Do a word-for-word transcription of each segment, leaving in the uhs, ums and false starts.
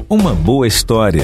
uma boa história.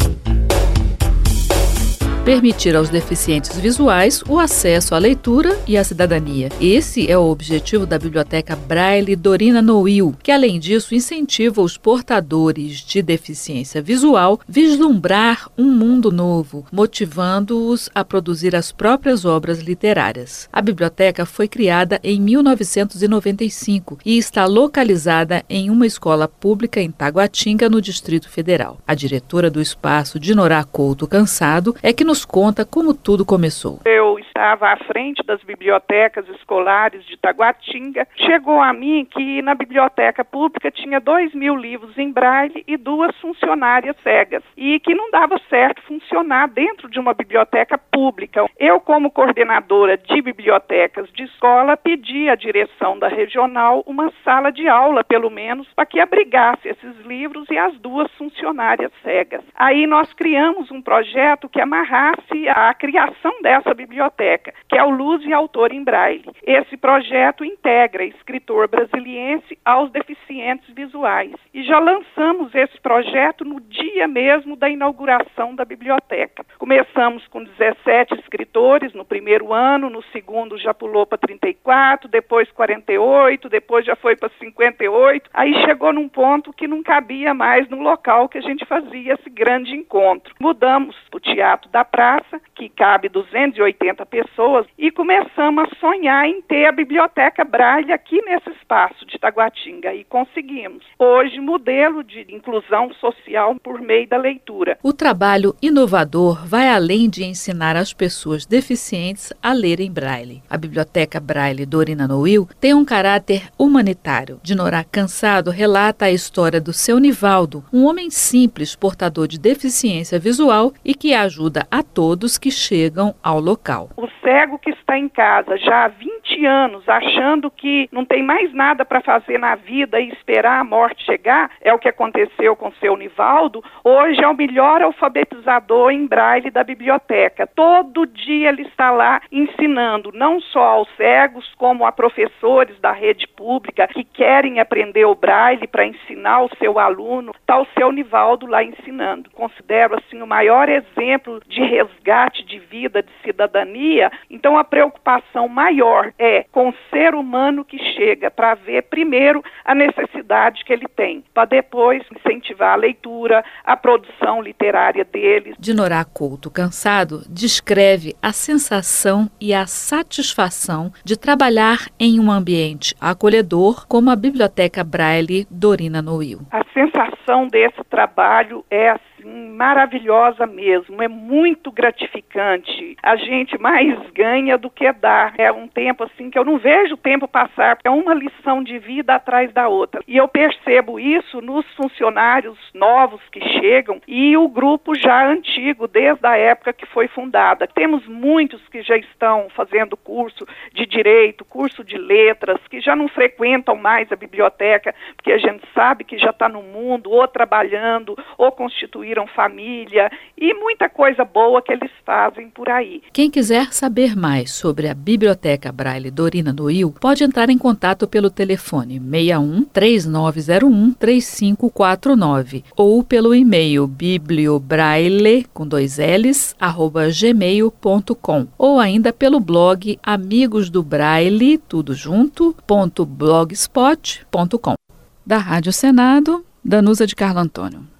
Permitir aos deficientes visuais o acesso à leitura e à cidadania. Esse é o objetivo da Biblioteca Braille Dorina Noil, que, além disso, incentiva os portadores de deficiência visual a vislumbrar um mundo novo, motivando-os a produzir as próprias obras literárias. A biblioteca foi criada em mil novecentos e noventa e cinco e está localizada em uma escola pública em Taguatinga, no Distrito Federal. A diretora do espaço, Dinorá Couto Cansado, é que nos conta como tudo começou. Eu estava à frente das bibliotecas escolares de Taguatinga. Chegou a mim que na biblioteca pública tinha dois mil livros em braille e duas funcionárias cegas, e que não dava certo funcionar dentro de uma biblioteca pública. Eu, como coordenadora de bibliotecas de escola, pedi à direção da regional uma sala de aula, pelo menos, para que abrigasse esses livros e as duas funcionárias cegas. Aí nós criamos um projeto que amarrasse a criação dessa biblioteca, que é o Luz e Autor em Braille. Esse projeto integra escritor brasiliense aos deficientes visuais. E já lançamos esse projeto no dia mesmo da inauguração da biblioteca. Começamos com dezessete escritores no primeiro ano, no segundo já pulou para trinta e quatro, depois quarenta e oito, depois já foi para cinquenta e oito. Aí chegou num ponto que não cabia mais no local que a gente fazia esse grande encontro. Mudamos o Teatro da Praça, que cabe duzentas e oitenta pessoas, e começamos a sonhar em ter a Biblioteca Braille aqui nesse espaço de Taguatinga, e conseguimos. Hoje, modelo de inclusão social por meio da leitura. O trabalho inovador vai além de ensinar as pessoas deficientes a lerem Braille. A Biblioteca Braille Dorina Noil tem um caráter humanitário. Dinorá Cansado relata a história do seu Nivaldo, um homem simples, portador de deficiência visual e que ajuda a todos que chegam ao local. O cego que está em casa já há vinte anos, achando que não tem mais nada para fazer na vida e esperar a morte chegar, é o que aconteceu com o seu Nivaldo, hoje é o melhor alfabetizador em braille da biblioteca. Todo dia ele está lá ensinando, não só aos cegos, como a professores da rede pública que querem aprender o braille para ensinar o seu aluno. Está o seu Nivaldo lá ensinando. Considero assim o maior exemplo de resgate de vida, de cidadania. Então a preocupação maior é com o ser humano que chega, para ver primeiro a necessidade que ele tem, para depois incentivar a leitura, a produção literária deles. Dinorá Couto Cansado descreve a sensação e a satisfação de trabalhar em um ambiente acolhedor como a Biblioteca Braille Dorina Noil. A sensação desse trabalho é assim, maravilhosa mesmo, é muito gratificante. A gente mais ganha do que dá. É um tempo assim que eu não vejo o tempo passar, é uma lição de vida atrás da outra. E eu percebo isso nos funcionários novos que chegam e o grupo já antigo, desde a época que foi fundada. Temos muitos que já estão fazendo curso de direito, curso de letras, que já não frequentam mais a biblioteca, porque a gente sabe que já está no mundo, ou trabalhando, ou constituindo família, e muita coisa boa que eles fazem por aí. Quem quiser saber mais sobre a Biblioteca Braille Dorina Noil pode entrar em contato pelo telefone seis um, três nove zero um, três cinco quatro nove ou pelo e-mail bibliobraille com dois L's, arroba gmail ponto com, ou ainda pelo blog Amigos do Braille, tudo junto, ponto blogspot ponto com. Da Rádio Senado, Danusa de Carlo Antônio.